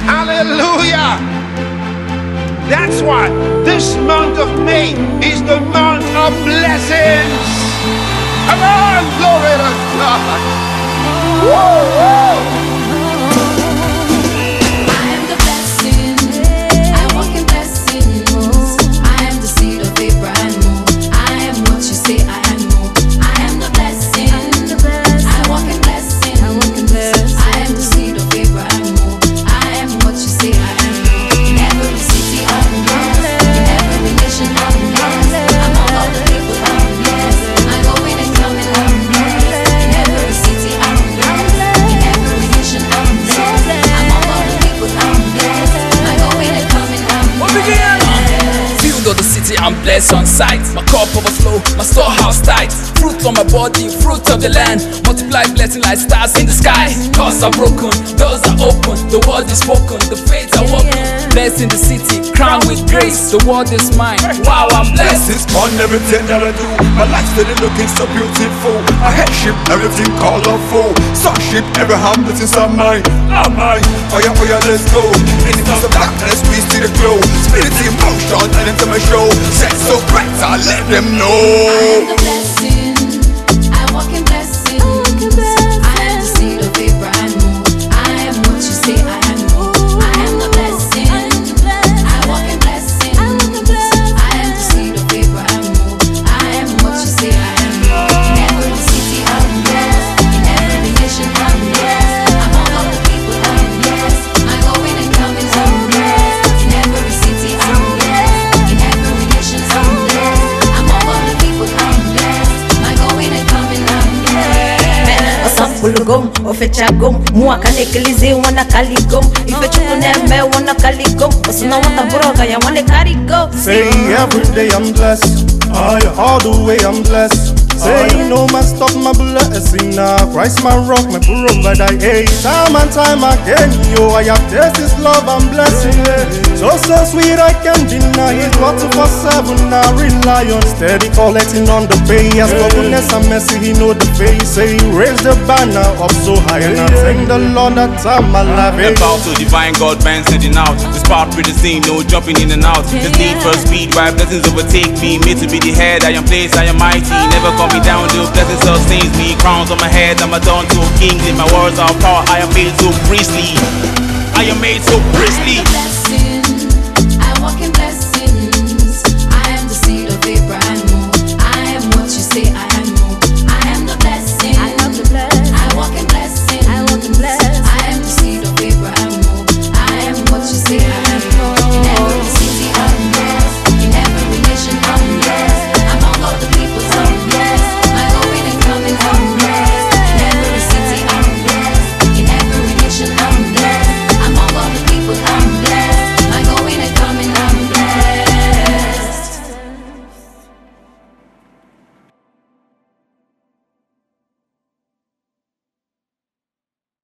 Hallelujah. That's why this month of May is the month of blessings. Come on, glory to God. Woo, woo. I'm blessed on sight, my cup overflow, my storehouse tight. Fruit on my body, fruit of the land. Multiply blessing like stars in the sky. Doors are broken, doors are open. The word is spoken, the faith are woken. Blessed in the city, crowned with grace. The world is mine, wow, I'm blessed. Blessings on everything that I do. My life steady looking so beautiful. My headship, everything colorful. Sonship, every hand blessings are mine. Are mine, oh yeah, let's go. In the midst of darkness, we see the glow. Spirit in motion, and into my show. Set so bright, I let them know. I am the blessing, I walk in blessing. I am the seed of Abraham. I am what you say I am. I am the blessing, I walk in blessing. I am the seed of Abraham. I am what you say I am. In every city I'm blessed, in every nation I'm blessed. Among all the people I'm blessed. I go in and coming I'm blessed. In every city I'm blessed, in every nation I'm blessed. Among all the people I'm blessed. I go in and coming I'm blessed. Osampulugom, ofechagom, muakanekilize wana kaligom. Ifechuneme wana kaligom, osuna wata broga ya wane karigo. Say every day I'm blessed, all the way I'm blessed. Say no man stop my blessing now. Christ my rock, my provider. Hey, time and time again, yo, I have tasted this love and blessing. So sweet I can't deny. He's got 247 now. Rely on steady collecting on the pay. As for goodness and mercy, he know the face. Say raise the banner up so high and I thank the Lord that time my life. About to divine God man sending out. This part with the scene, no jumping in and out. This need for speed, why blessings overtake me. Made to be the head, I am placed, I am mighty. Never come me down, the blessings sustains me. Crowns on my head, I'm adorned to a king. In my words are power, I am made so priestly. I am made so priestly. I